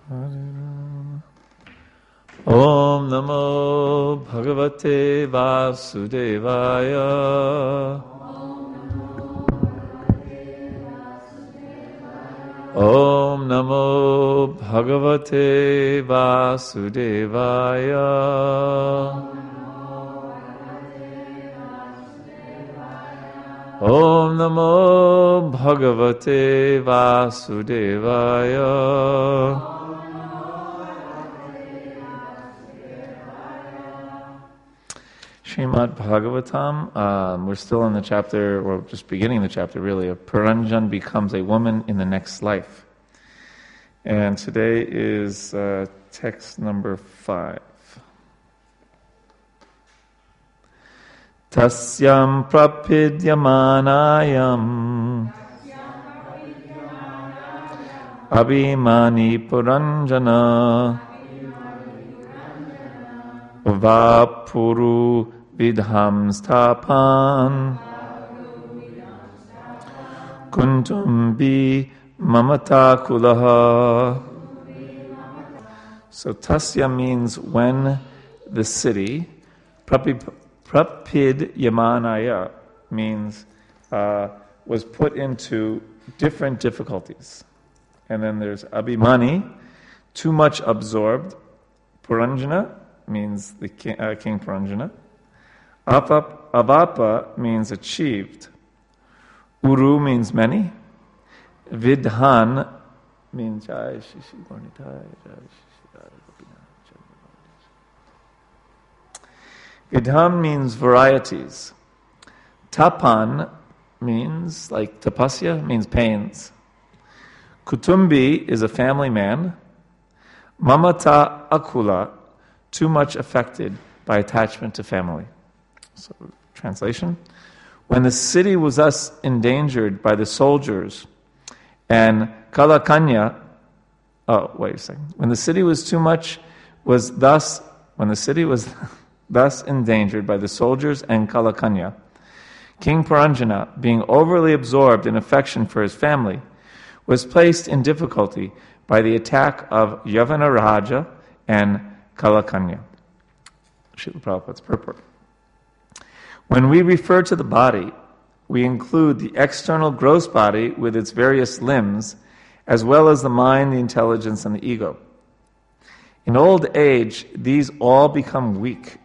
Om Namo Bhagavate Vasudevaya. Om Namo Bhagavate Vasudevaya. Om Namo Bhagavate Vasudevaya. Srimad Bhagavatam, we're still in the chapter, or just beginning the chapter really, of Puranjan becomes a woman in the next life. And today is text number 5. Tasyam prapidyamanayam abhimani puranjana vapuru vidham stapan kuntumbi mamata kulaha. So tasya means when the city, prapid yamanaya means was put into different difficulties. And then there's abhimani, too much absorbed. Puranjana means the king Puranjana. Avapa means achieved. Uru means many. Vidhan means Vidhan means varieties. Tapan means like tapasya, means pains. Kutumbi is a family man. Mamata akula, too much affected by attachment to family. So, translation. When the city was thus endangered by the soldiers, and Kalakanya, when the city was thus endangered by the soldiers and Kalakanya, King Puranjana, being overly absorbed in affection for his family, was placed in difficulty by the attack of Yavana Raja and Kalakanya. Srila Prabhupada's purport. When we refer to the body, we include the external gross body with its various limbs, as well as the mind, the intelligence, and the ego. In old age, these all become weak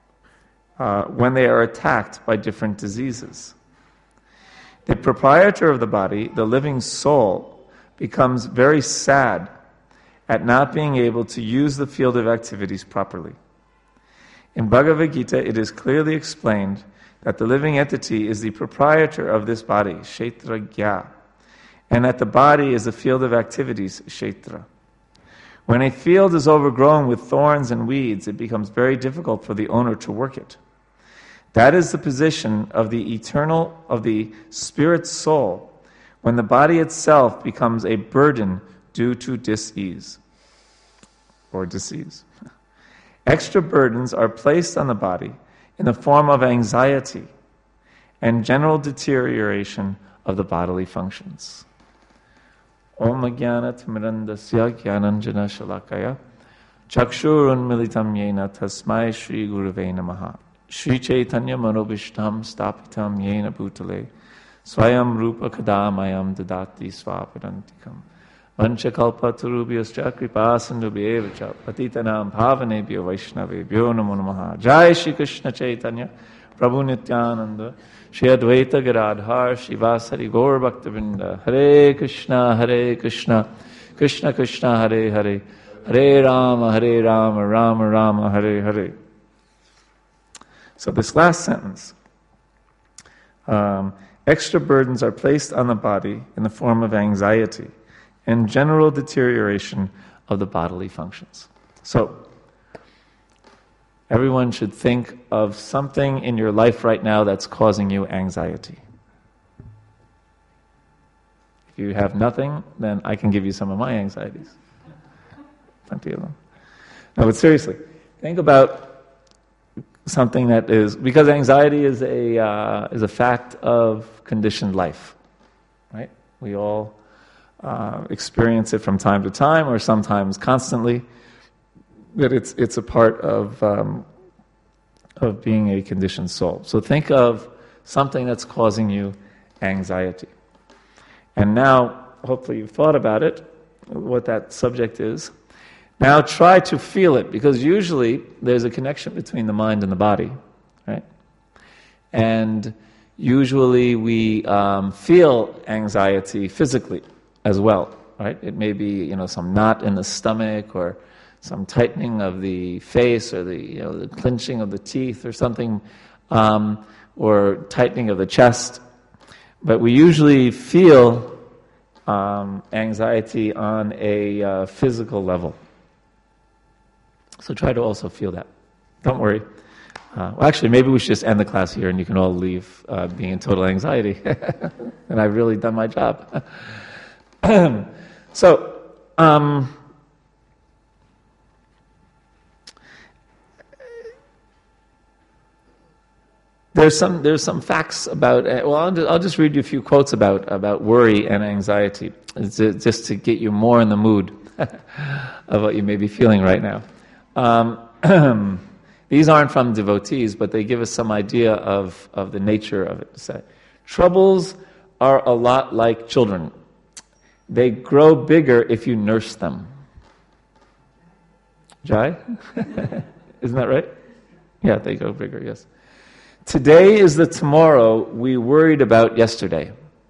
when they are attacked by different diseases. The proprietor of the body, the living soul, becomes very sad at not being able to use the field of activities properly. In Bhagavad Gita, it is clearly explained that the living entity is the proprietor of this body, Kshetragya, and that the body is the field of activities, Kshetra. When a field is overgrown with thorns and weeds, it becomes very difficult for the owner to work it. That is the position of the spirit soul, when the body itself becomes a burden due to disease or disease. Extra burdens are placed on the body in the form of anxiety and general deterioration of the bodily functions. Om Jnana Timirandasya Jnananjana Shalakaya Chakshurun Militam Yena Tasmai Shri Gurave Namaha Shri Chaitanya Manobishtam Stapitam Yena Bhutale Swayam Rupa Kadamayam Dadati Swapadantikam Vanchakalpa Turubhyascha Kripasandubhyevacha Patitanam Bhavanebhyo Vaishnavebhyo Namo Namaha. Jai Shri Krishna Chaitanya Prabhu Nityananda Shri Advaita Gadadhar Shivasari Gaur Bhaktavinda. Hare Krishna Krishna Krishna Hare Hare Hare Rama Rama Rama Hare Hare. So this last sentence, extra burdens are placed on the body in the form of anxiety and general deterioration of the bodily functions. So, everyone should think of something in your life right now that's causing you anxiety. If you have nothing, then I can give you some of my anxieties. Plenty of them. No, but seriously, think about something that is, because anxiety is a fact of conditioned life, right? We all experience it from time to time or sometimes constantly, that it's a part of being a conditioned soul. So think of something that's causing you anxiety. And now, hopefully you've thought about it, what that subject is. Now try to feel it, because usually there's a connection between the mind and the body, right? And usually we feel anxiety physically as well, right? It may be, some knot in the stomach, or some tightening of the face, or the clenching of the teeth, or something, or tightening of the chest. But we usually feel anxiety on a physical level. So try to also feel that. Don't worry. Actually, maybe we should just end the class here and you can all leave being in total anxiety. And I've really done my job. So, there's some facts about. I'll just read you a few quotes about worry and anxiety, just to get you more in the mood of what you may be feeling right now. These aren't from devotees, but they give us some idea of the nature of it. Say, troubles are a lot like children. They grow bigger if you nurse them. Jai? Isn't that right? Yeah, they grow bigger, yes. Today is the tomorrow we worried about yesterday.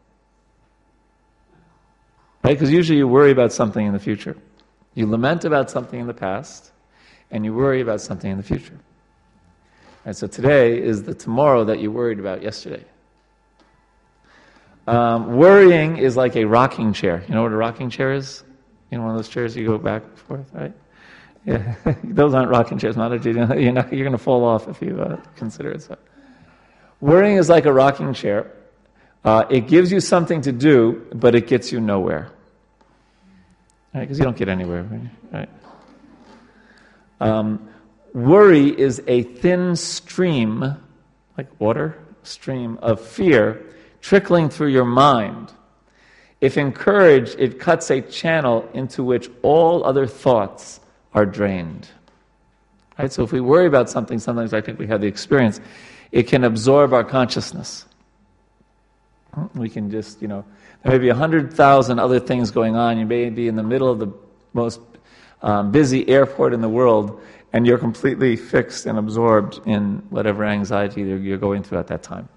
Right? Because usually you worry about something in the future. You lament about something in the past, and you worry about something in the future. And so today is the tomorrow that you worried about yesterday. Worrying is like a rocking chair. You know what a rocking chair is? One of those chairs you go back and forth, right? Yeah, those aren't rocking chairs. You're going to fall off if you consider it so. Worrying is like a rocking chair. It gives you something to do, but it gets you nowhere. Right? Because you don't get anywhere, right? Worry is a thin stream, like water, stream of fear trickling through your mind. If encouraged, it cuts a channel into which all other thoughts are drained. Right? So if we worry about something, sometimes I think we have the experience, it can absorb our consciousness. We can just, there may be 100,000 other things going on. You may be in the middle of the most busy airport in the world, and you're completely fixed and absorbed in whatever anxiety you're going through at that time.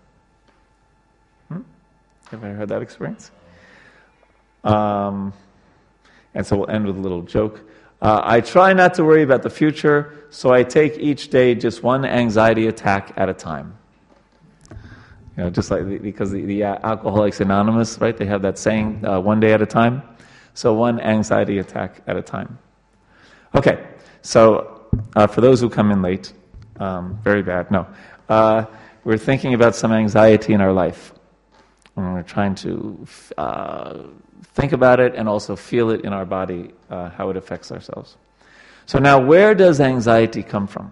Have you ever had that experience? And so we'll end with a little joke. I try not to worry about the future, so I take each day just one anxiety attack at a time. Just like because the Alcoholics Anonymous, right? They have that saying, one day at a time. So one anxiety attack at a time. Okay, so for those who come in late, very bad, no. We're thinking about some anxiety in our life. And we're trying to think about it and also feel it in our body, how it affects ourselves. So now, where does anxiety come from?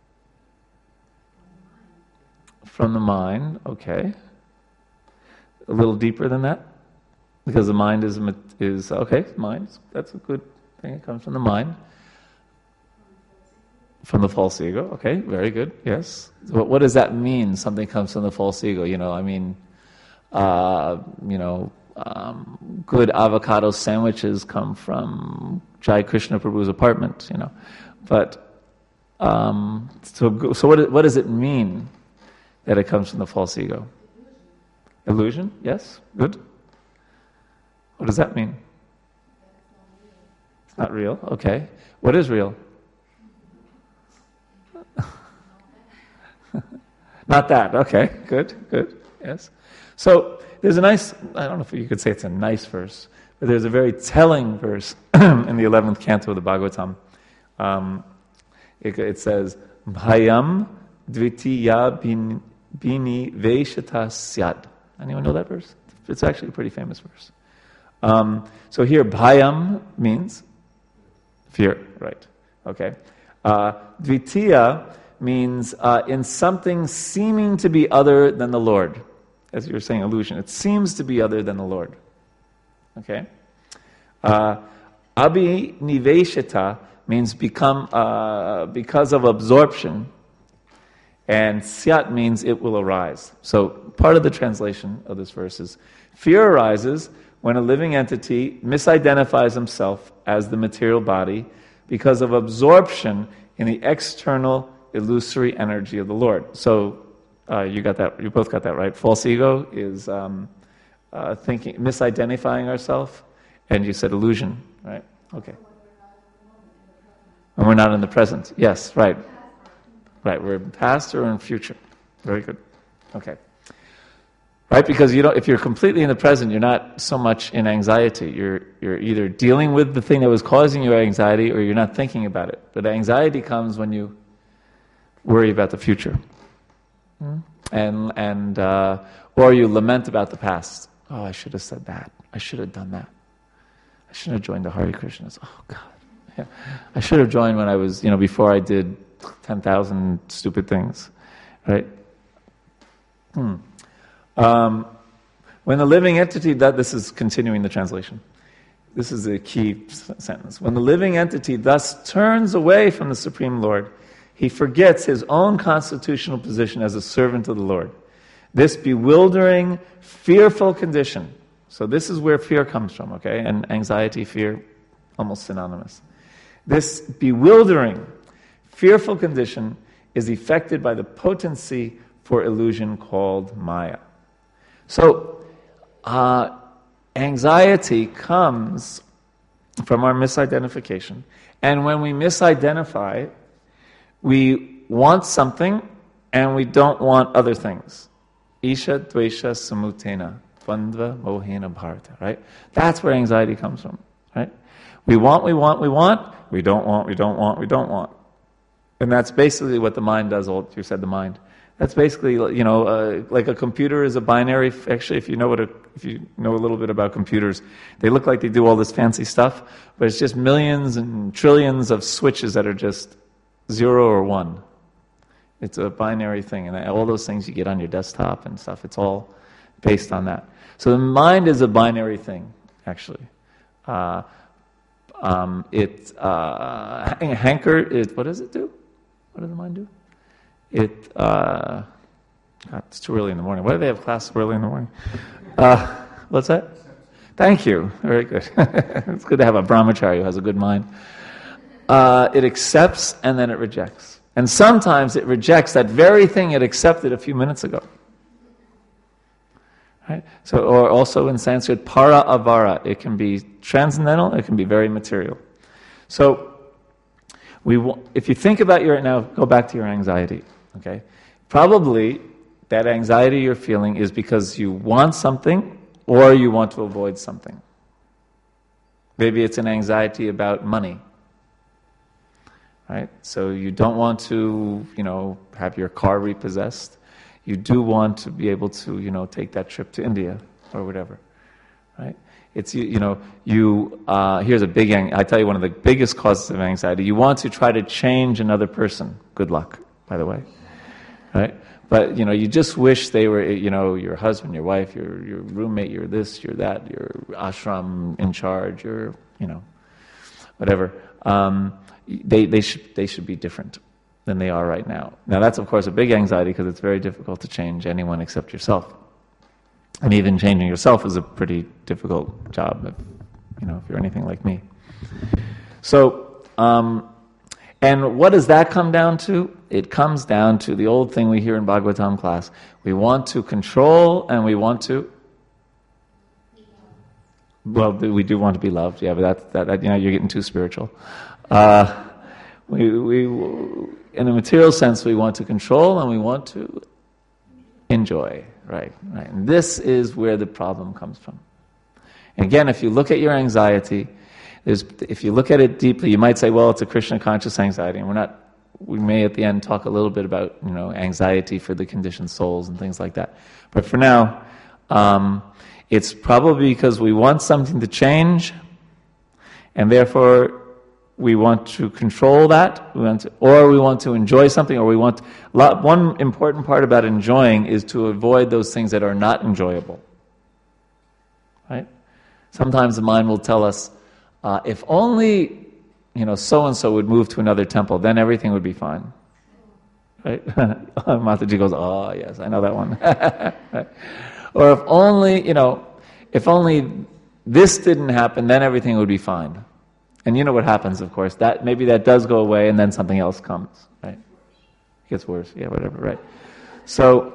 From the mind, okay. A little deeper than that? Because the mind is okay, mind, that's a good thing. It comes from the mind. From the false ego, okay, very good, yes. So what does that mean, something comes from the false ego? Good avocado sandwiches come from Jai Krishna Prabhu's apartment, But, so what does it mean that it comes from the false ego? Illusion? Yes, good. What does that mean? It's not real, okay. What is real? Not that, okay, good, yes. So there's a nice, I don't know if you could say it's a nice verse, but there's a very telling verse in the 11th canto of the Bhagavatam. It says, Bhayam dvitiya bini veshata syad. Anyone know that verse? It's actually a pretty famous verse. So here, bhayam means fear, right? Okay. Dvitiya means in something seeming to be other than the Lord. As you were saying, illusion. It seems to be other than the Lord. Okay? Abhiniveshita means become because of absorption, and syat means it will arise. So part of the translation of this verse is, fear arises when a living entity misidentifies himself as the material body because of absorption in the external illusory energy of the Lord. So you got that. You both got that right. False ego is thinking, misidentifying ourselves, and you said illusion, right? Okay. And we're not in the present. Yes, right. Right. We're in past or in future. Very good. Okay. Right, because if you're completely in the present, you're not so much in anxiety. You're either dealing with the thing that was causing your anxiety, or you're not thinking about it. But anxiety comes when you worry about the future, and or you lament about the past. Oh, I should have said that. I should have done that. I should have joined the Hare Krishnas. Oh God, yeah. I should have joined when I was, before I did 10,000 stupid things, right? When the living entity, this is continuing the translation. This is a key sentence. When the living entity thus turns away from the Supreme Lord, he forgets his own constitutional position as a servant of the Lord. This bewildering, fearful condition. So this is where fear comes from, okay? And anxiety, fear, almost synonymous. This bewildering, fearful condition is affected by the potency for illusion called Maya. So, anxiety comes from our misidentification. And when we misidentify, we want something and we don't want other things. Isha dvesha samutena, bandva mohena bharata, right? That's where anxiety comes from, right? We want. We don't want. And that's basically what the mind does. You said the mind. That's basically, like a computer is a binary. Actually, if you know a little bit about computers, they look like they do all this fancy stuff, but it's just millions and trillions of switches that are just 0 or 1. It's a binary thing, and all those things you get on your desktop and stuff, it's all based on that. So the mind is a binary thing, actually. What does it do? What does the mind do? It's too early in the morning. Why do they have class early in the morning? What's that? Thank you. Very good. It's good to have a brahmachari who has a good mind. It accepts and then it rejects. And sometimes it rejects that very thing it accepted a few minutes ago. Right? So, or also in Sanskrit, para avara. It can be transcendental, it can be very material. So, if you think about now go back to your anxiety, okay? Probably that anxiety you're feeling is because you want something or you want to avoid something. Maybe it's an anxiety about money, right? So you don't want to, have your car repossessed. You do want to be able to, take that trip to India or whatever, right? It's, here's a big, I tell you one of the biggest causes of anxiety. You want to try to change another person. Good luck, by the way. Right? But, you just wish they were, your husband, your wife, your roommate, your this, your that, your ashram in charge, your, whatever. They should be different than they are right now. Now that's, of course, a big anxiety because it's very difficult to change anyone except yourself. And even changing yourself is a pretty difficult job, if you're anything like me. So, and what does that come down to? It comes down to the old thing we hear in Bhagavatam class. We want to control and we want to... Well, we do want to be loved, yeah, but that you're getting too spiritual. We in a material sense, we want to control and we want to enjoy. Right. And this is where the problem comes from. And again, if you look at your anxiety, if you look at it deeply, you might say, well, it's a Krishna conscious anxiety, and we may at the end talk a little bit about, anxiety for the conditioned souls and things like that. But for now, it's probably because we want something to change, and therefore we want to control that, or we want to enjoy something, or one important part about enjoying is to avoid those things that are not enjoyable. Right? Sometimes the mind will tell us, if only, so-and-so would move to another temple, then everything would be fine. Right? Mataji goes, oh, yes, I know that one. Right? Or if only this didn't happen, then everything would be fine. And you know what happens, of course. Maybe that does go away, and then something else comes. Right? It gets worse. Yeah, whatever. Right. So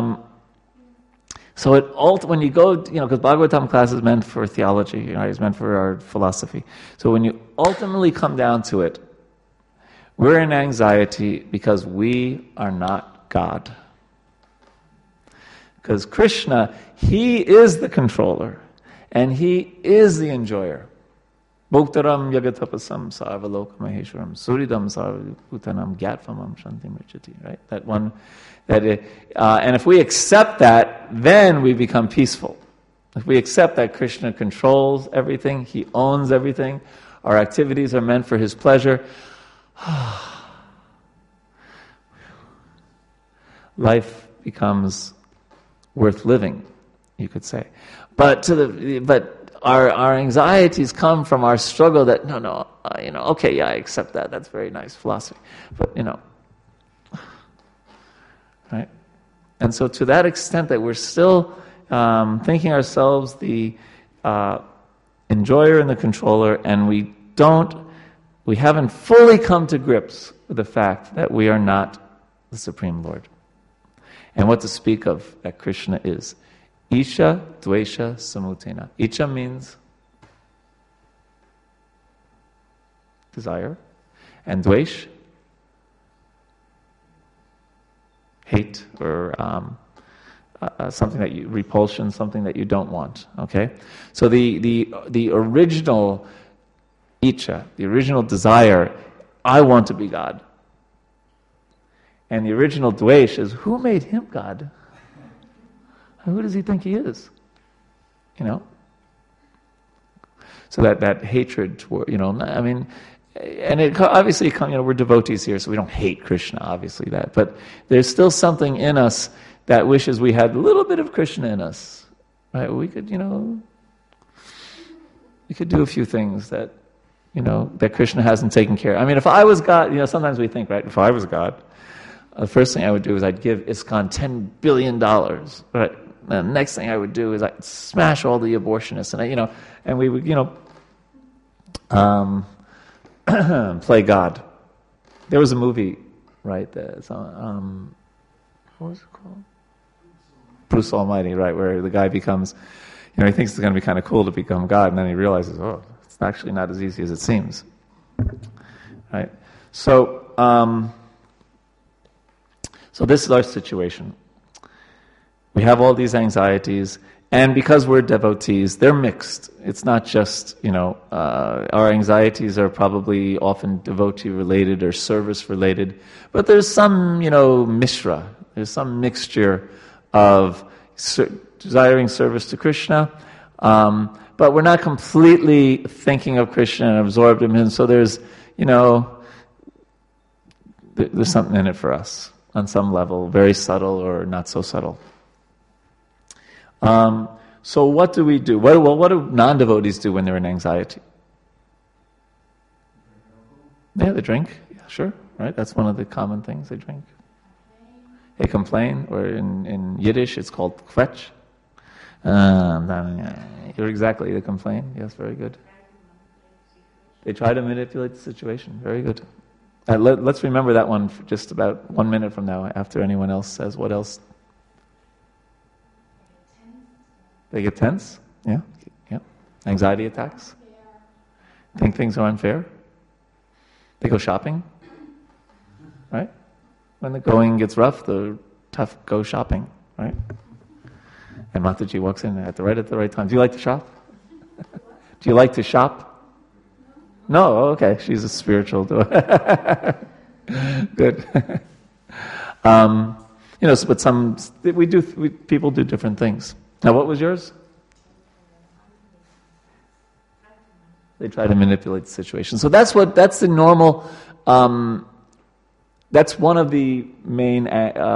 when you go, because Bhagavatam class is meant for theology, it's meant for our philosophy. So when you ultimately come down to it, we're in anxiety because we are not God. Because Krishna, He is the controller, and He is the enjoyer. Bhoktaram yagatapasam sarvaloka maheshwaram suridam sarvabhutanam gyatvam shantim richati. Right? That one. And if we accept that, then we become peaceful. If we accept that Krishna controls everything, He owns everything, our activities are meant for His pleasure, life becomes worth living, you could say. But our anxieties come from our struggle that, okay, yeah, I accept that. That's very nice philosophy. But, right? And so to that extent that we're still thinking ourselves the enjoyer and the controller, and we haven't fully come to grips with the fact that we are not the Supreme Lord. And what to speak of that Krishna is. Isha Dvesha Samutena. Isha means desire, and Dvesh, hate, or something that repulsion, something that you don't want. Okay, so the original Isha, the original desire, I want to be God, and the original Dvesh is, who made him God? Who does he think he is? So that hatred toward, and it obviously, we're devotees here, so we don't hate Krishna, obviously that, but there's still something in us that wishes we had a little bit of Krishna in us, right? We could, we could do a few things that, that Krishna hasn't taken care of. If I was God, sometimes we think, right, if I was God, the first thing I would do is I'd give ISKCON $10 billion, right? And the next thing I would do is I'd smash all the abortionists, and we would, play God. There was a movie, right? What was it called? Bruce Almighty, right? Where the guy becomes, he thinks it's going to be kind of cool to become God, and then he realizes, it's actually not as easy as it seems, right? So this is our situation. We have all these anxieties, and because we're devotees, they're mixed. It's not just, our anxieties are probably often devotee-related or service-related, but there's some, mishra. There's some mixture of desiring service to Krishna, but we're not completely thinking of Krishna and absorbed in Him, so there's something in it for us on some level, very subtle or not so subtle. So what do we do? What do non-devotees do when they're in anxiety? Yeah, they drink. Yeah, sure, right? That's one of the common things they drink. They complain, or in Yiddish it's called kwetch. You're exactly, they complain. Yes, very good. They try to manipulate the situation. Very good. Let's remember that one for just about 1 minute from now, after anyone else says. What else? They get tense? Yeah. Anxiety attacks? Think things are unfair? They go shopping? Right? When the going gets rough, the tough go shopping, right? And Mataji walks in at the right time. Do you like to shop? Do you like to shop? No? Okay. She's a spiritual. Good. But people do different things. Now, what was yours? They try to manipulate the situation. So that's the normal, that's one of the main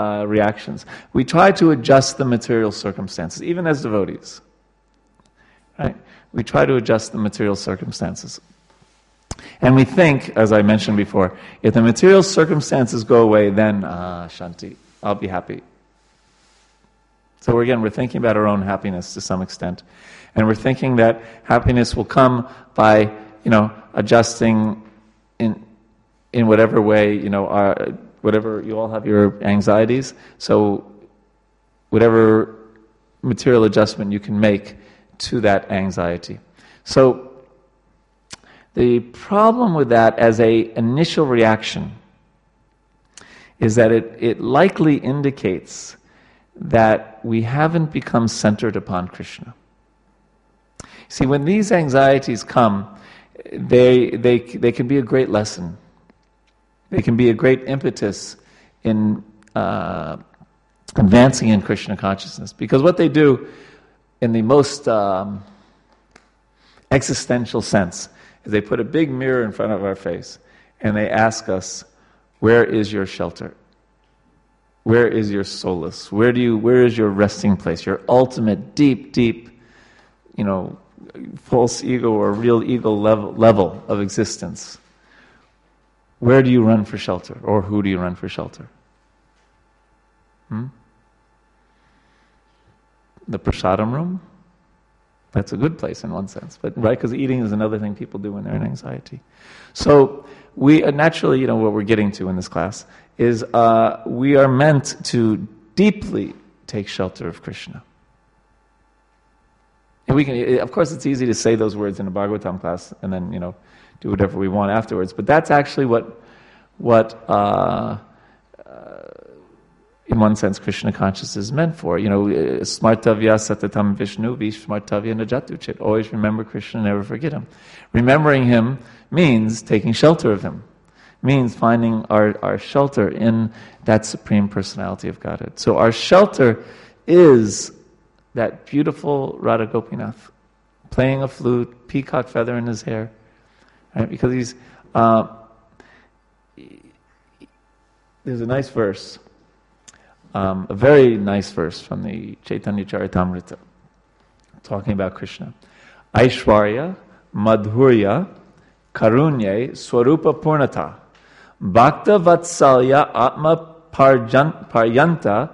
reactions. We try to adjust the material circumstances, even as devotees. right? We try to adjust the material circumstances. And we think, as I mentioned before, if the material circumstances go away, then, Shanti, I'll be happy. So we're thinking about our own happiness to some extent. And we're thinking that happiness will come by, adjusting in whatever way, whatever, you all have your anxieties, so whatever material adjustment you can make to that anxiety. So the problem with that as an initial reaction is that it likely indicates that we haven't become centered upon Krishna. See, when these anxieties come, they can be a great lesson. They can be a great impetus in advancing in Krishna consciousness. Because what they do, in the most existential sense, is they put a big mirror in front of our face and they ask us, where is your shelter? Where is your solace? Where is your resting place? Your ultimate, deep, false ego or real ego level of existence. Where do you run for shelter? Or who do you run for shelter? The prasadam room? That's a good place in one sense, but right, because eating is another thing people do when they're in anxiety. So we naturally, what we're getting to in this class is we are meant to deeply take shelter of Krishna. And we can, of course, it's easy to say those words in a Bhagavatam class and then do whatever we want afterwards. But that's actually what in one sense, Krishna consciousness is meant for. Smartavya satatam Vishnu vismartavya najatu chit. Always remember Krishna, never forget him. Remembering him means taking shelter of him. Means finding our shelter in that Supreme Personality of Godhead. So our shelter is that beautiful Radha Gopinath, playing a flute, peacock feather in his hair, right? Because he's... there's a nice verse, a very nice verse from the Chaitanya Charitamrita, talking about Krishna. Aishwarya, Madhurya, Karunye, Swarupa Purnata, Bhakta Vatsalya Atma Paryanta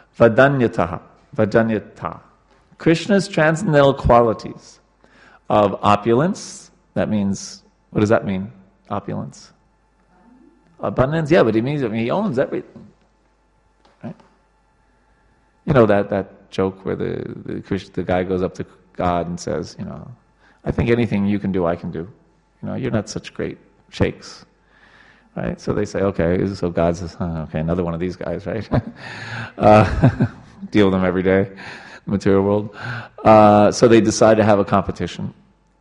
Vadanyata. Krishna's transcendental qualities of opulence, that means, what does that mean, opulence? Abundance, yeah, but it means he owns everything. Right? That joke where the guy goes up to God and says, I think anything you can do, I can do. You're not such great shakes. Right? So they say, okay, so God says, okay, another one of these guys, right? Deal with them every day, the material world. So they decide to have a competition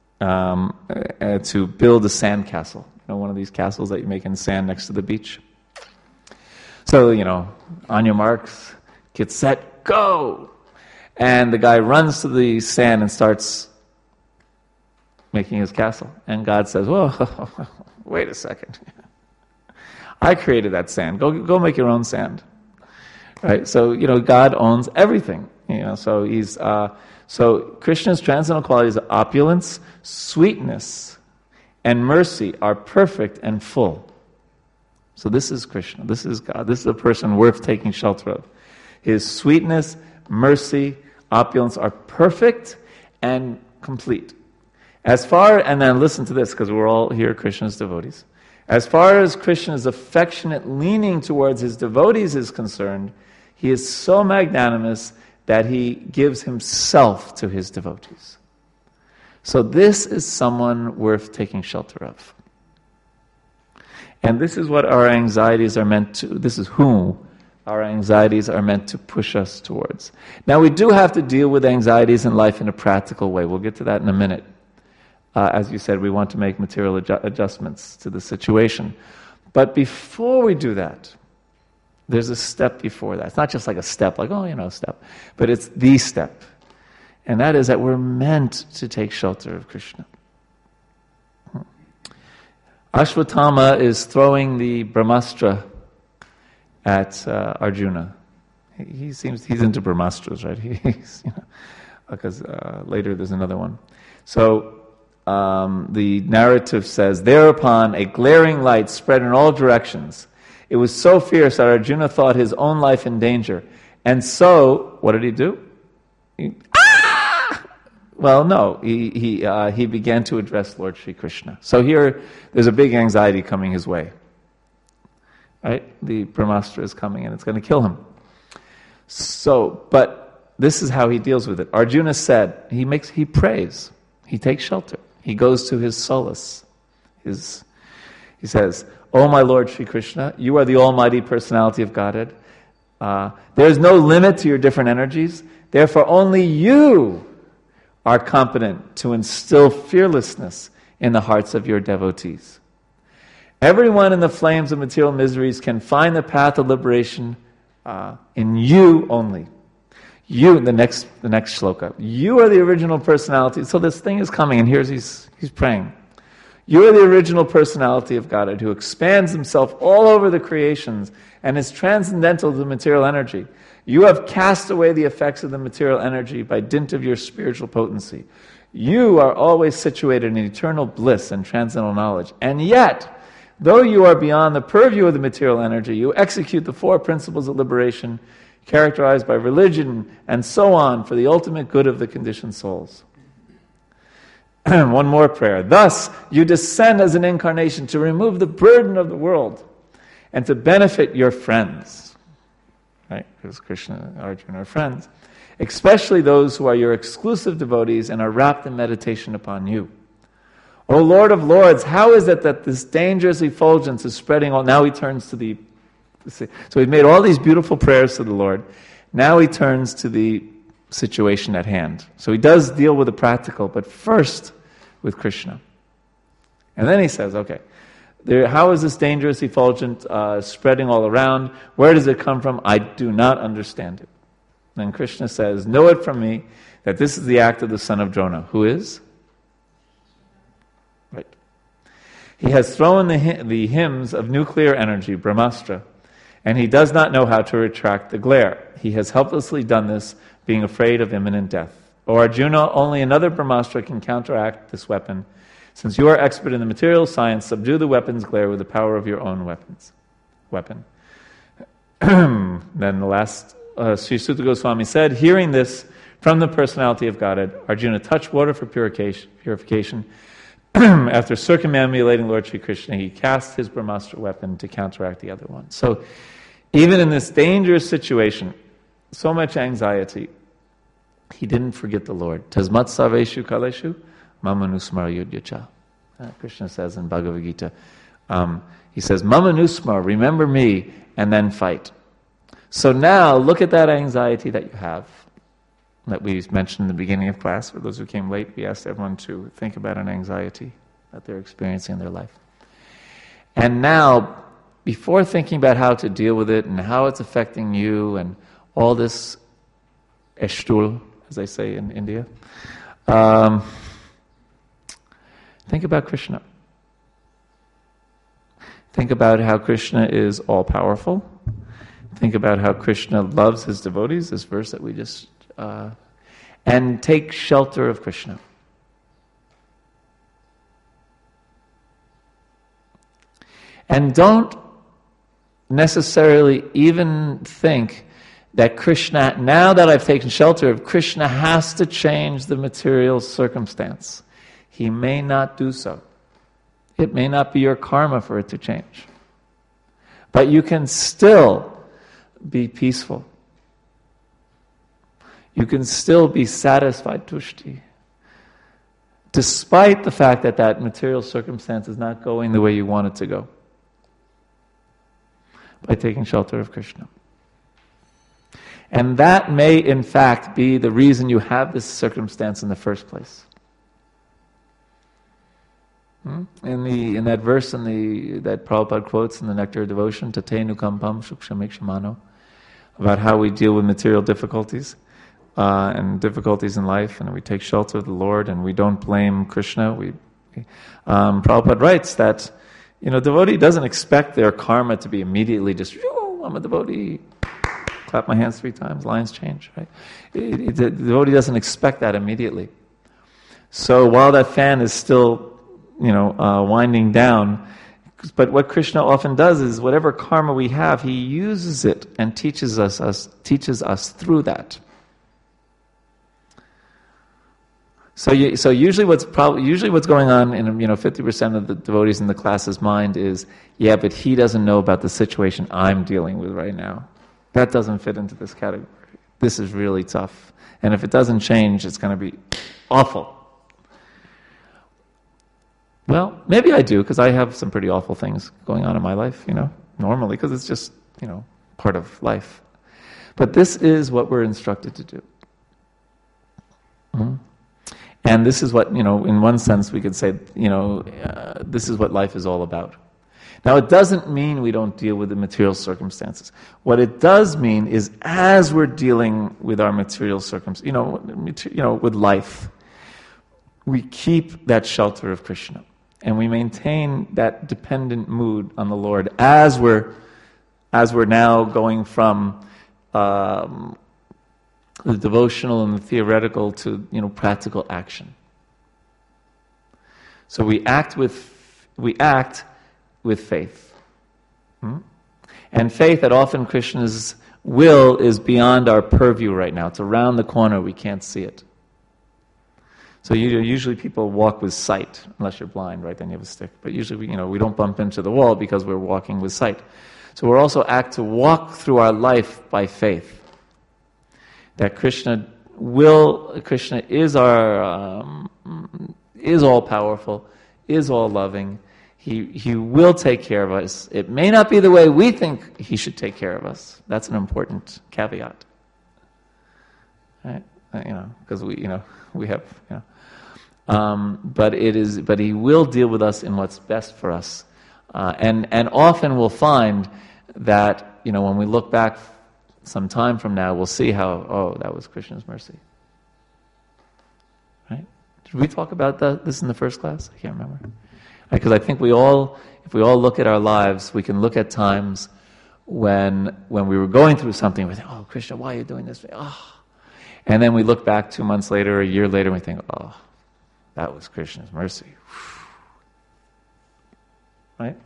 to build a sand castle. One of these castles that you make in sand next to the beach. So, on your marks, get set, go! And the guy runs to the sand and starts making his castle. And God says, whoa, wait a second. I created that sand. Go make your own sand. Right? So, God owns everything. So he's... So Krishna's transcendental qualities of opulence, sweetness, and mercy are perfect and full. So this is Krishna. This is God. This is a person worth taking shelter of. His sweetness, mercy, opulence are perfect and complete. And then listen to this, because we're all here Krishna's devotees. As far as Krishna's affectionate leaning towards his devotees is concerned, he is so magnanimous that he gives himself to his devotees. So this is someone worth taking shelter of. And this is what our anxieties are meant to, this is who our anxieties are meant to push us towards. Now we do have to deal with anxieties in life in a practical way. We'll get to that in a minute. As you said, we want to make material adjustments to the situation. But before we do that, there's a step before that. It's not just like a step, like, a step. But it's the step. And that is that we're meant to take shelter of Krishna. Ashwatthama is throwing the Brahmastra at Arjuna. He's into Brahmastras, right? because later there's another one. So the narrative says, thereupon a glaring light spread in all directions. It was so fierce that Arjuna thought his own life in danger. And so, what did he do? Well, no, he began to address Lord Sri Krishna. So here, there's a big anxiety coming his way. Right? The Brahmastra is coming and it's going to kill him. So, but this is how he deals with it. Arjuna said, he prays, he takes shelter, he goes to his solace. He says, "O my Lord Sri Krishna, you are the almighty personality of Godhead. There is no limit to your different energies. Therefore, only you are competent to instill fearlessness in the hearts of your devotees. Everyone in the flames of material miseries can find the path of liberation in you only. You, the next shloka. You are the original personality." So this thing is coming, and he's praying. "You are the original personality of Godhead who expands himself all over the creations and is transcendental to material energy. You have cast away the effects of the material energy by dint of your spiritual potency. You are always situated in eternal bliss and transcendental knowledge. And yet, though you are beyond the purview of the material energy, you execute the four principles of liberation characterized by religion and so on for the ultimate good of the conditioned souls." One more prayer. "Thus, you descend as an incarnation to remove the burden of the world and to benefit your friends." Right? Because Krishna and Arjuna are friends. "Especially those who are your exclusive devotees and are wrapped in meditation upon you. O Lord of Lords, how is it that this dangerous effulgence is spreading all..." Now he turns to the... So he's made all these beautiful prayers to the Lord. Now he turns to the situation at hand. So he does deal with the practical, but first with Krishna. And then he says, okay, how is this dangerous effulgent spreading all around? Where does it come from? I do not understand it. Then Krishna says, "Know it from me that this is the act of the son of Drona." Who is? Right. "He has thrown the hymns of nuclear energy, Brahmastra, and he does not know how to retract the glare. He has helplessly done this, being afraid of imminent death. O Arjuna, only another Brahmastra can counteract this weapon. Since you are expert in the material science, subdue the weapon's glare with the power of your own weapon." Then the last, Sri Suta Goswami said, hearing this from the personality of Godhead, Arjuna touched water for purification. After circumambulating Lord Sri Krishna, he cast his Brahmastra weapon to counteract the other one. So, even in this dangerous situation, so much anxiety, he didn't forget the Lord. "Tasmat sarveshu kaleshu mamanusmar yudhyacha." Krishna says in Bhagavad Gita, he says, "Mamanusmar, remember me, and then fight." So now, look at that anxiety that you have, that we mentioned in the beginning of class. For those who came late, we asked everyone to think about an anxiety that they're experiencing in their life. And now, before thinking about how to deal with it and how it's affecting you and all this eshtul, as they say in India, think about Krishna. Think about how Krishna is all-powerful. Think about how Krishna loves his devotees, this verse that we just... and take shelter of Krishna. And don't necessarily even think that Krishna, now that I've taken shelter of Krishna, has to change the material circumstance. He may not do so. It may not be your karma for it to change. But you can still be peaceful. You can still be satisfied, tushti, despite the fact that that material circumstance is not going the way you want it to go, by taking shelter of Krishna. And that may, in fact, be the reason you have this circumstance in the first place. In that verse that Prabhupada quotes in the Nectar of Devotion, Tate nukampam shukshamikshmano, about how we deal with material difficulties and difficulties in life, and we take shelter of the Lord, and we don't blame Krishna. Prabhupada writes that, devotee doesn't expect their karma to be immediately just, I'm a devotee. clap my hands 3 times, lines change, right? The devotee doesn't expect that immediately. So while that fan is still, winding down, but what Krishna often does is whatever karma we have, he uses it and teaches us through that. So usually what's going on in 50% of the devotees in the class's mind is, yeah, but he doesn't know about the situation I'm dealing with right now. That doesn't fit into this category. This is really tough, and if it doesn't change, it's going to be awful. Well, maybe I do, because I have some pretty awful things going on in my life, normally, because it's just, part of life. But this is what we're instructed to do. Mm-hmm. And this is what, in one sense we could say, this is what life is all about. Now, it doesn't mean we don't deal with the material circumstances. What it does mean is, as we're dealing with our material circumstances, with life, we keep that shelter of Krishna. And we maintain that dependent mood on the Lord as we're now going from the devotional and the theoretical to practical action. So we act with faith, and faith that often Krishna's will is beyond our purview right now. It's around the corner; we can't see it. So usually people walk with sight, unless you're blind, right? Then you have a stick. But usually, we don't bump into the wall because we're walking with sight. So we're also act to walk through our life by faith. That Krishna is is all powerful, is all loving. He will take care of us. It may not be the way we think he should take care of us. That's an important caveat, right? Because we have, but he will deal with us in what's best for us, and often we'll find that when we look back some time from now, we'll see how, that was Krishna's mercy. Right? Did we talk about this in the first class? I can't remember. Because I think if we all look at our lives, we can look at times when we were going through something, we think, oh, Krishna, why are you doing this? Oh. And then we look back 2 months later, a year later, and we think, oh, that was Krishna's mercy. Right?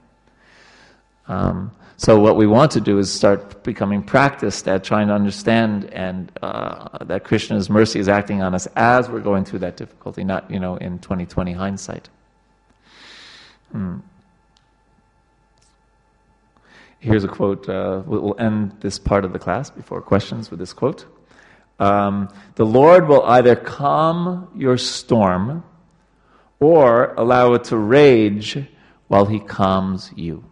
So what we want to do is start becoming practiced at trying to understand and that Krishna's mercy is acting on us as we're going through that difficulty, not in 20/20 hindsight. Here's a quote. We'll end this part of the class before questions with this quote. The Lord will either calm your storm or allow it to rage while he calms you.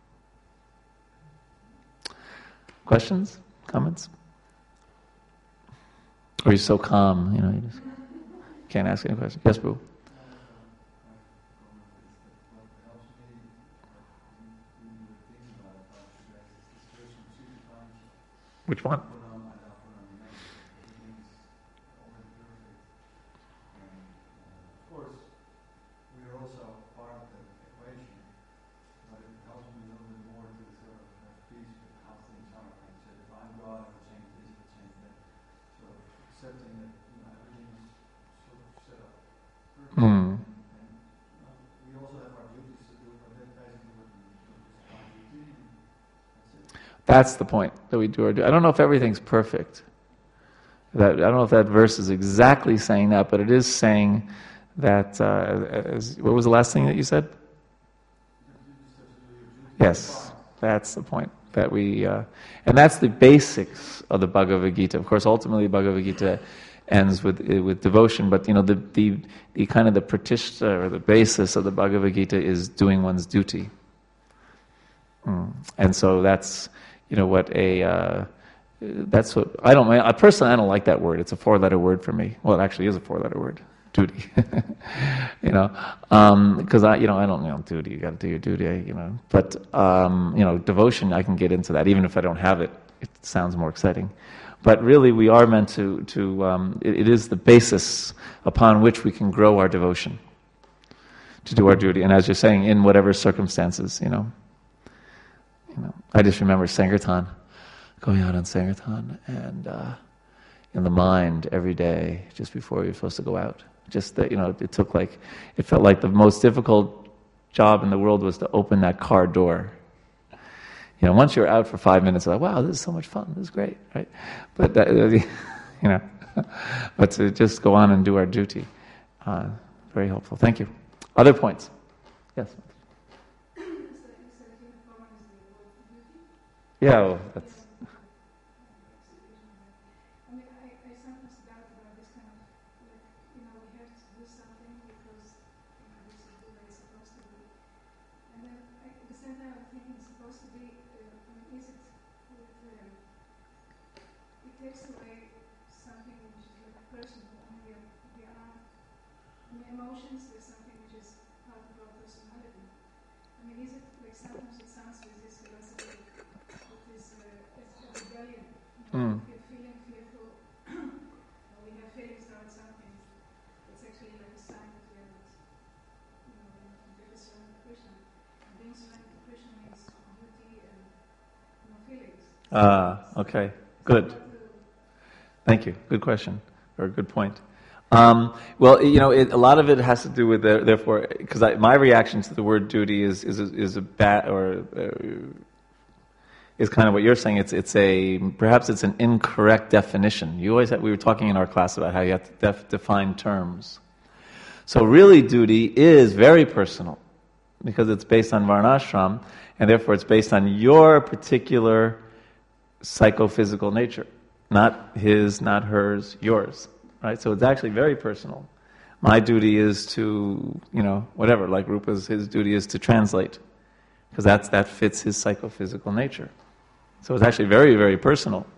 Questions? Comments? Or are you so calm, you just can't ask any questions? Yes, Boo? Which one? That's the point, that we do our duty. I don't know if everything's perfect. I don't know if that verse is exactly saying that, but it is saying that, what was the last thing that you said? Yes, that's the point. That we, and that's the basics of the Bhagavad Gita. Of course, ultimately, Bhagavad Gita ends with devotion, but the kind of the pratishta, or the basis of the Bhagavad Gita is doing one's duty. And so that's that's what I personally don't like that word. It's a 4-letter word for me. Well, it actually is a 4-letter word. Duty. Because I don't duty. You got to do your duty. But devotion. I can get into that even if I don't have it. It sounds more exciting. But really, we are meant to. It is the basis upon which we can grow our devotion. To do our duty, and as you're saying, in whatever circumstances, I just remember Sankirtan. going out on Sankirtan, and in the mind every day, just before you're supposed to go out. Just that, it felt like the most difficult job in the world was to open that car door. Once you're out for 5 minutes, like, wow, this is so much fun, this is great, right? But but to just go on and do our duty, very helpful. Thank you. Other points? Yes. Yeah, well, that's. Okay, good. Thank you. Good question, or good point. Well, a lot of it has to do with therefore, because my reaction to the word duty is a bad, or is kind of what you're saying. Perhaps it's an incorrect definition. We were talking in our class about how you have to define terms. So really, duty is very personal because it's based on varnashram, and therefore it's based on your particular psychophysical nature, not his, not hers, yours. Right? So it's actually very personal. My duty is to, whatever, like Rupa's, his duty is to translate, because that fits his psychophysical nature. So it's actually very, very personal.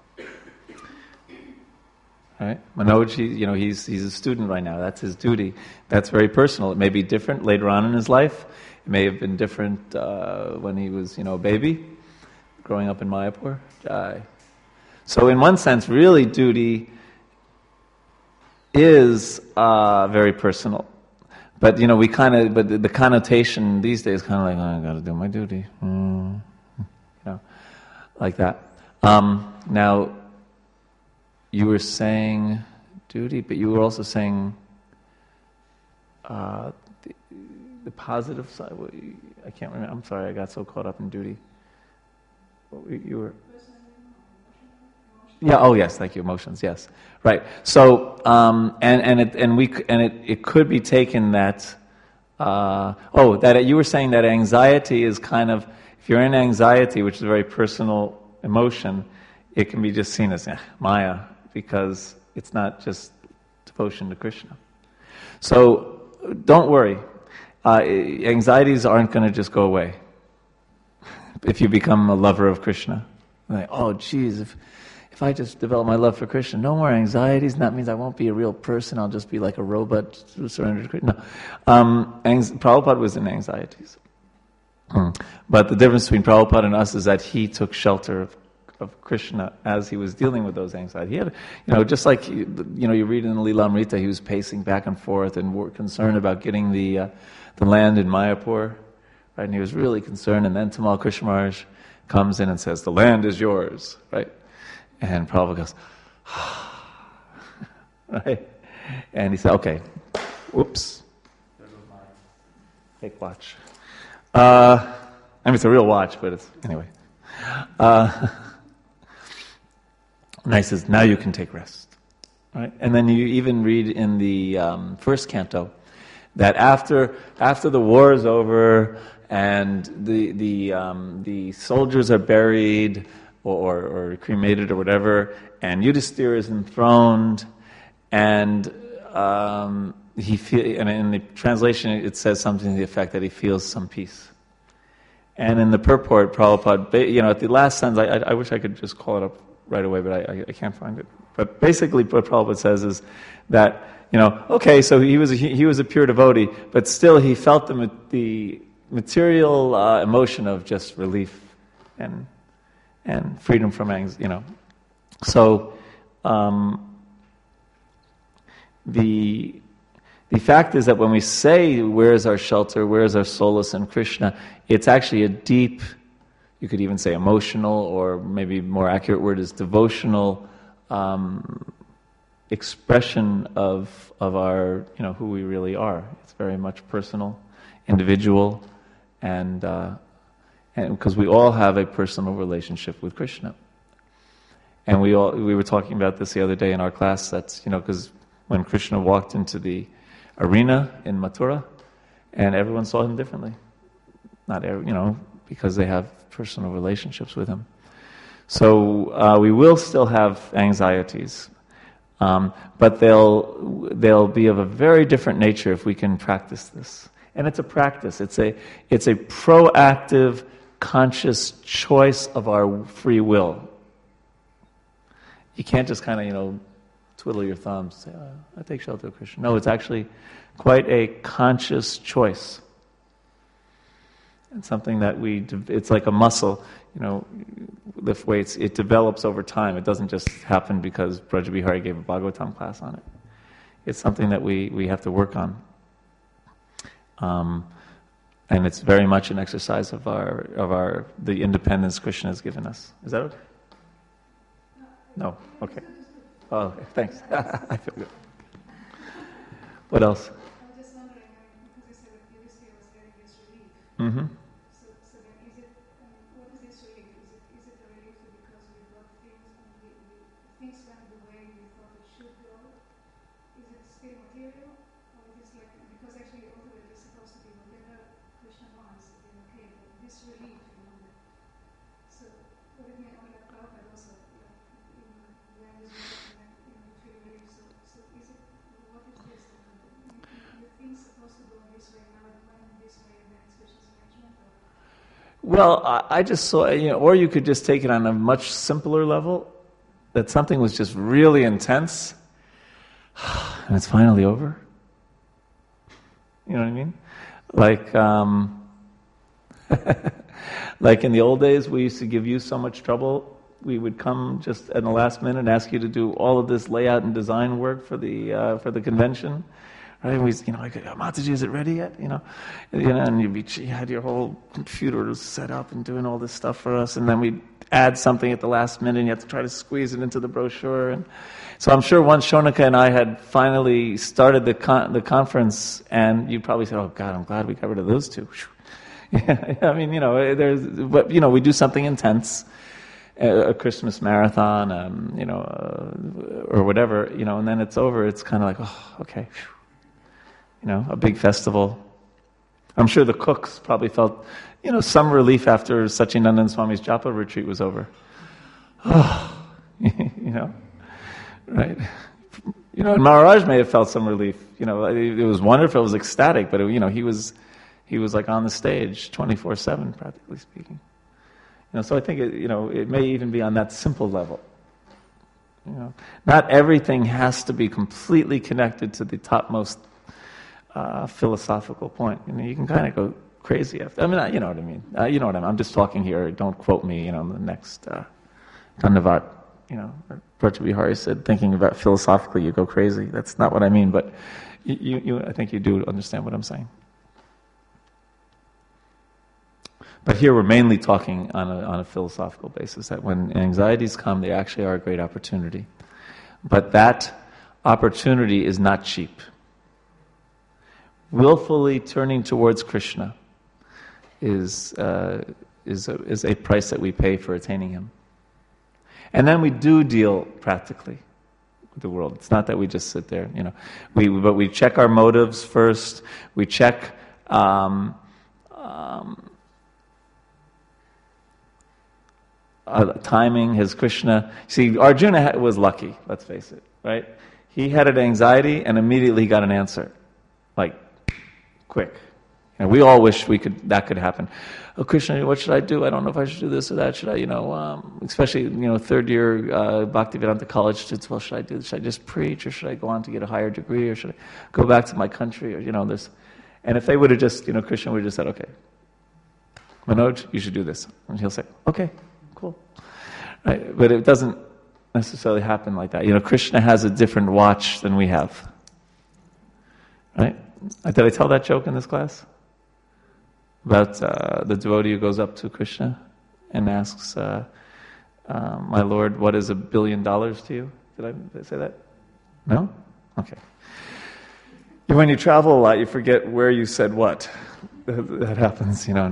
Right? Manoj, he's a student right now. That's his duty. That's very personal. It may be different later on in his life. It may have been different when he was, a baby, growing up in Mayapur. So in one sense, really, duty is very personal. But, but the connotation these days kind of like, I got to do my duty. Like that. Now, you were saying duty, but you were also saying the positive side. I can't remember. I'm sorry, I got so caught up in duty. You were. Yeah. Oh, yes. Thank you. Emotions. Yes. Right. So, it could be taken that. That you were saying that anxiety is kind of, if you're in anxiety, which is a very personal emotion, it can be just seen as Maya, because it's not just devotion to Krishna. So don't worry. Anxieties aren't going to just go away if you become a lover of Krishna. Like, oh, geez, if I just develop my love for Krishna, no more anxieties, and that means I won't be a real person, I'll just be like a robot who surrendered to Krishna. No. Prabhupada was in anxieties. But the difference between Prabhupada and us is that he took shelter of Krishna as he was dealing with those anxieties. He had, just like, you read in the Lilamrita, he was pacing back and forth and concerned about getting the land in Mayapur, right? And he was really concerned. And then Tamal Krishna Maharaj comes in and says, "The land is yours," right? And Prabhupada goes, right? And he said, "Okay, whoops, there goes my fake watch." It's a real watch, but it's anyway. And he says, "Now you can take rest." Right? And then you even read in the first canto that after the war is over and the soldiers are buried or cremated or whatever, and Yudhisthira is enthroned, and and in the translation it says something to the effect that he feels some peace. And in the purport, Prabhupada, at the last sentence, I wish I could just call it up right away, but I can't find it. But basically, what Prabhupada says is that, okay, so he was a pure devotee, but still he felt the material emotion of just relief and freedom from anxiety. So the fact is that when we say, "Where is our shelter? Where is our solace in Krishna?" it's actually a deep you could even say emotional, or maybe more accurate word is devotional expression of our, who we really are. It's very much personal, individual, and because we all have a personal relationship with Krishna. And we were talking about this the other day in our class. That's because when Krishna walked into the arena in Mathura, and everyone saw him differently. Not because they have personal relationships with him. So we will still have anxieties, but they'll be of a very different nature if we can practice this. And it's a practice. It's a proactive, conscious choice of our free will. You can't just kind of twiddle your thumbs, say, I take shelter of Krishna. No, it's actually quite a conscious choice. It's something that it's like a muscle, lift weights, it develops over time. It doesn't just happen because Braja Bihari gave a Bhagavatam class on it. It's something that we have to work on. And it's very much an exercise of the independence Krishna has given us. Is that okay? No? Okay. Oh, okay. Thanks. I feel good. What else? I'm just wondering, because you said that previously I was getting this relief. Mm-hmm. So then is it, what is this relief? Is it a relief because we got things and things went the way we thought it should go? Is it still material? Or is it like, because actually ultimately it's supposed to be whatever Krishna wants, then okay, but this relief, So what it means, Prabhupada also, when this relief and then feel relief, so is it, what is this? The thing's supposed to go this way, now it went this way, and then it's Krishna's arrangement? Well, I just saw, or you could just take it on a much simpler level, that something was just really intense, and it's finally over. You know what I mean? Like in the old days, we used to give you so much trouble. We would come just at the last minute and ask you to do all of this layout and design work for the convention. Right? We, Mataji, is it ready yet? And you had your whole computer set up and doing all this stuff for us, and then we'd add something at the last minute, and you have to try to squeeze it into the brochure. And so I'm sure once Shonaka and I had finally started the conference, and you probably said, "Oh God, I'm glad we got rid of those two." Yeah, I mean, but we do something intense, a Christmas marathon, or whatever, and then it's over. It's kind of like, oh, okay, a big festival. I'm sure the cooks probably felt, some relief after Satchidananda Swami's Japa retreat was over. Oh, right? And Maharaj may have felt some relief. It was wonderful. It was ecstatic, but he was like on the stage 24/7, practically speaking. So I think it may even be on that simple level. Not everything has to be completely connected to the topmost philosophical point. You can kind of go crazy after. I mean, you know what I mean. You know what I mean. I'm just talking here. Don't quote me. The next Dandavat. Braja Bihari said, thinking about philosophically, you go crazy. That's not what I mean, but I think you do understand what I'm saying. But here we're mainly talking on a philosophical basis, that when anxieties come, they actually are a great opportunity. But that opportunity is not cheap. Willfully turning towards Krishna is a price that we pay for attaining Him. And then we do deal practically with the world. It's not that we just sit there, but we check our motives first. We check timing. Has Krishna... See, Arjuna was lucky, let's face it, right? He had an anxiety and immediately got an answer. Like, quick. We all wish that could happen. Oh, Krishna, what should I do? I don't know if I should do this or that. Should I, especially, third year Bhaktivedanta college students, well, should I just preach, or should I go on to get a higher degree, or should I go back to my country, or, this. And if they would have just, Krishna would have just said, okay, Manoj, you should do this. And he'll say, okay, cool. Right? But it doesn't necessarily happen like that. Krishna has a different watch than we have. Right? Did I tell that joke in this class? About the devotee who goes up to Krishna and asks, my Lord, what is $1 billion to you? Did I say that? No? Okay. When you travel a lot, you forget where you said what. That happens, you know.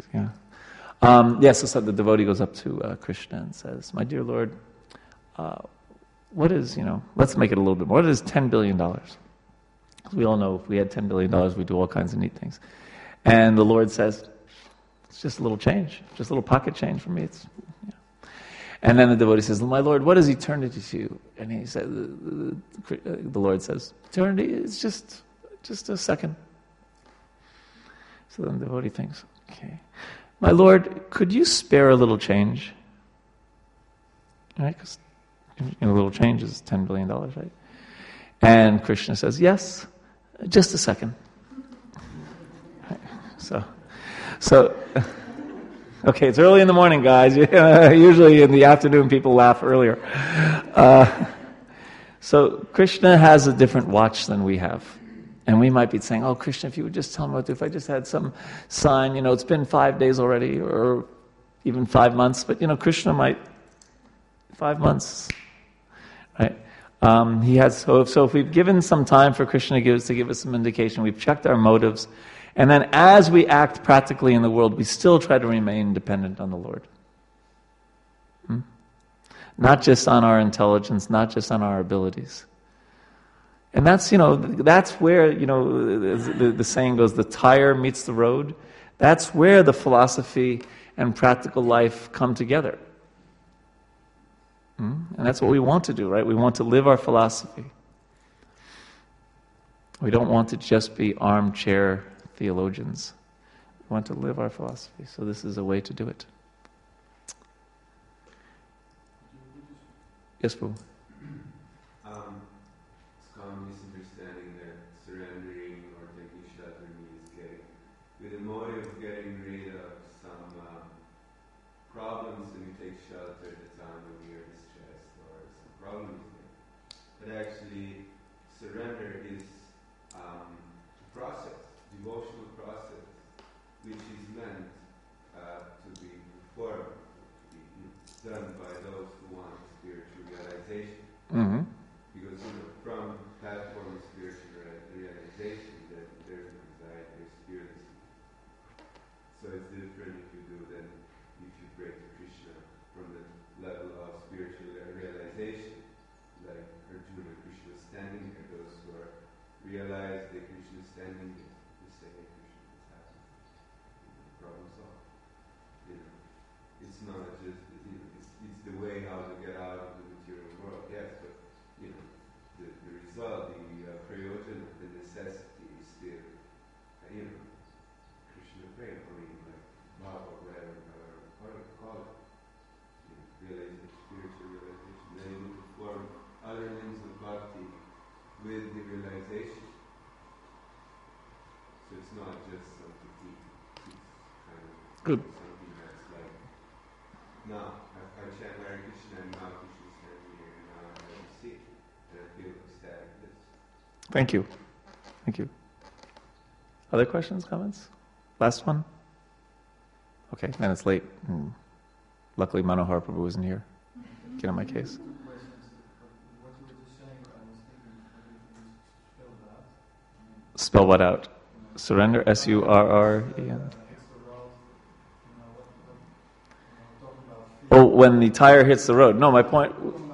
Yes, so the devotee goes up to Krishna and says, my dear Lord, what is, let's make it a little bit more. What is $10 billion? We all know if we had $10 billion, we'd do all kinds of neat things. And the Lord says, it's just a little change, just a little pocket change for me. And then the devotee says, my Lord, what is eternity to you? And he said, the Lord says, eternity is just a second. So then the devotee thinks, okay, my Lord, could you spare a little change? Right? Because a little change is $10 billion, right? And Krishna says, yes, just a second. Right? So, okay, it's early in the morning, guys. Usually in the afternoon, people laugh earlier. So Krishna has a different watch than we have. And we might be saying, oh, Krishna, if you would just tell me what to do. If I just had some sign, it's been 5 days already, or even 5 months. But, Krishna might, 5 months, right? He has, so if we've given some time for Krishna to give us some indication, we've checked our motives, and then as we act practically in the world, we still try to remain dependent on the Lord. Not just on our intelligence, not just on our abilities. And that's, that's where, the saying goes, the tire meets the road. That's where the philosophy and practical life come together. And that's what we want to do, right? We want to live our philosophy. We don't want to just be armchair theologians. We want to live our philosophy. So this is a way to do it. Yes, Boo? It's common misunderstanding that surrendering or taking shelter means with the motive of getting rid of some problems, and you take shelter at the time when you're distressed or some problems there. But actually, surrender is a process, devotional process, which is meant to be performed, to be done by those who want spiritual realization. Mm-hmm. Because from platform of spiritual realization, that there's anxiety, there's fearlessness. So it's different if you do than if you pray to Krishna from the level of spiritual realization, like Arjuna, Krishna standing there. Those who are realize that Krishna is standing there, they say, hey, Krishna, what's happening? Problem solved. It's not just, it's the way how to get out of the material world, yes, but the result, the prayojana, the necessity is still, Krishna prema, like Bhava, whatever you call it. Realization, spiritual realization. Then you perform other means of bhakti with the realization. So it's not just something deep. It's kind of Good. something that's like, now, I chant Hare Krishna, and now Krishna is standing here, and now I have a seat, and I feel ecstatic. Thank you. Other questions, comments? Last one? Okay, then it's late. Luckily, Manohar Prabhu isn't here. Get on my case. Spell what out? Surrender, S-U-R-R-E-N. Oh, when the tire hits the road. No, my point...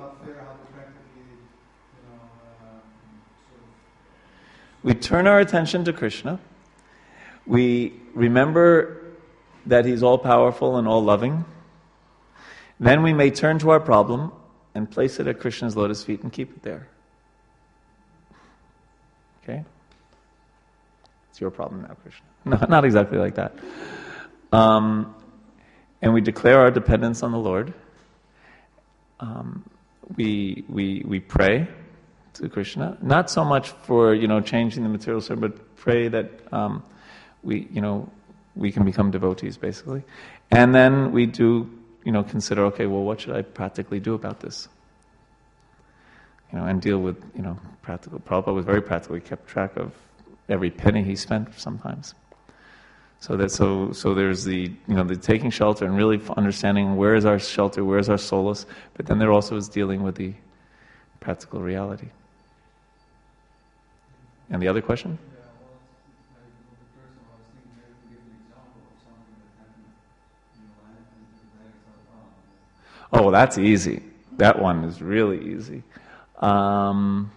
We turn our attention to Krishna. We remember that He's all-powerful and all-loving. Then we may turn to our problem and place it at Krishna's lotus feet and keep it there. Okay? It's your problem now, Krishna. No, not exactly like that. And we declare our dependence on the Lord. We pray to Krishna, not so much for changing the material service, but pray that we can become devotees, basically. And then we do consider, okay, well, what should I practically do about this? And deal with practical. Prabhupada was very practical. He kept track of every penny he spent sometimes. So there's the the taking shelter and really understanding where is our shelter, where is our solace, but then there also is dealing with the practical reality. And the other question? Oh, well, that's easy. That one is really easy. In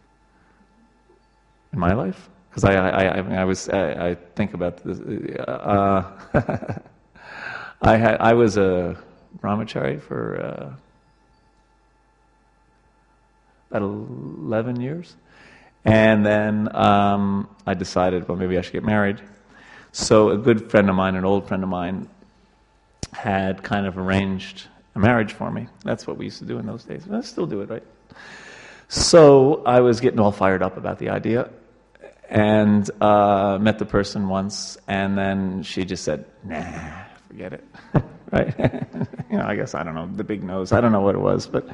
my life, because I think about this. I was a brahmachari for about 11 years, and then I decided, well, maybe I should get married. So a good friend of mine, an old friend of mine, had kind of arranged a marriage for me. That's what we used to do in those days. I still do it, right? So I was getting all fired up about the idea, and met the person once, and then she just said, "Nah, forget it." Right? I guess, I don't know, the big nose. I don't know what it was, but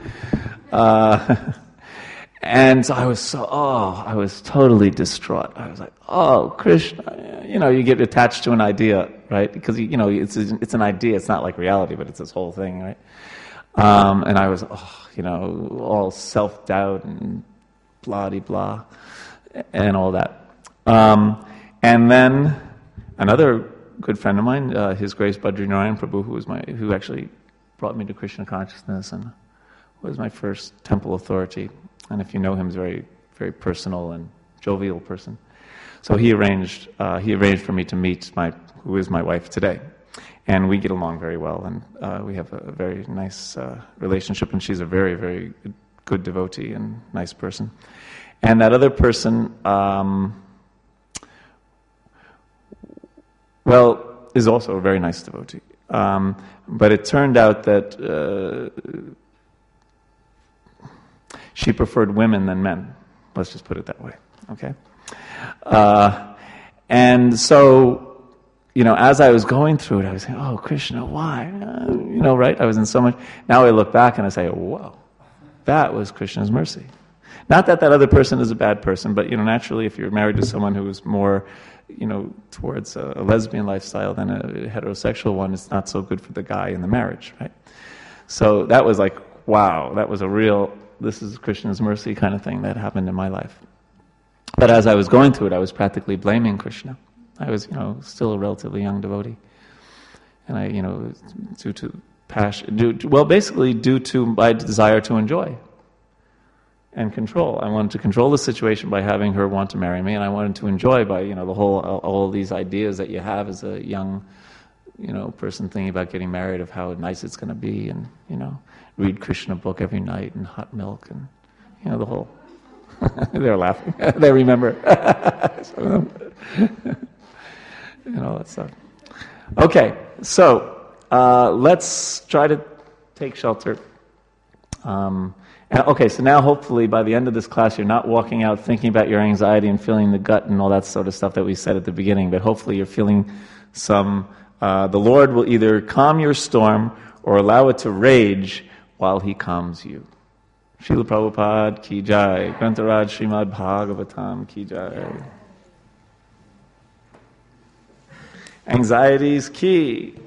and so I was totally distraught. I was like, "Oh, Krishna," you get attached to an idea, right? Because it's an idea. It's not like reality, but it's this whole thing, right? And I was, all self-doubt and blah-de-blah and all that. And then another good friend of mine, His Grace Badrinarayan Prabhu, who actually brought me to Krishna consciousness and was my first temple authority. And if you know him, he's a very, very personal and jovial person. So he arranged for me to meet who is my wife today. And we get along very well, and we have a very nice relationship, and she's a very, very good devotee and nice person. And that other person, is also a very nice devotee. But it turned out that she preferred women than men. Let's just put it that way, okay? And so, as I was going through it, I was saying, "Oh, Krishna, why?" Right? I was in so much. Now I look back and I say, "Whoa, that was Krishna's mercy." Not that other person is a bad person, but naturally, if you're married to someone who is more, towards a lesbian lifestyle than a heterosexual one, it's not so good for the guy in the marriage, right? So that was like, wow, that was a real, this is Krishna's mercy kind of thing that happened in my life. But as I was going through it, I was practically blaming Krishna. I was, still a relatively young devotee. And I, due to passion, basically due to my desire to enjoy and control. I wanted to control the situation by having her want to marry me, and I wanted to enjoy by, the whole, all these ideas that you have as a young, person thinking about getting married, of how nice it's going to be, and, read Krishna book every night, and hot milk, and, the whole... They're laughing. They remember. All that stuff. Okay, so let's try to take shelter. Okay, so now hopefully by the end of this class you're not walking out thinking about your anxiety and feeling the gut and all that sort of stuff that we said at the beginning, but hopefully you're feeling some... the Lord will either calm your storm or allow it to rage while He calms you. Srila Prabhupada ki jai. Grantaraj Srimad Bhagavatam ki jai. Anxieties ki.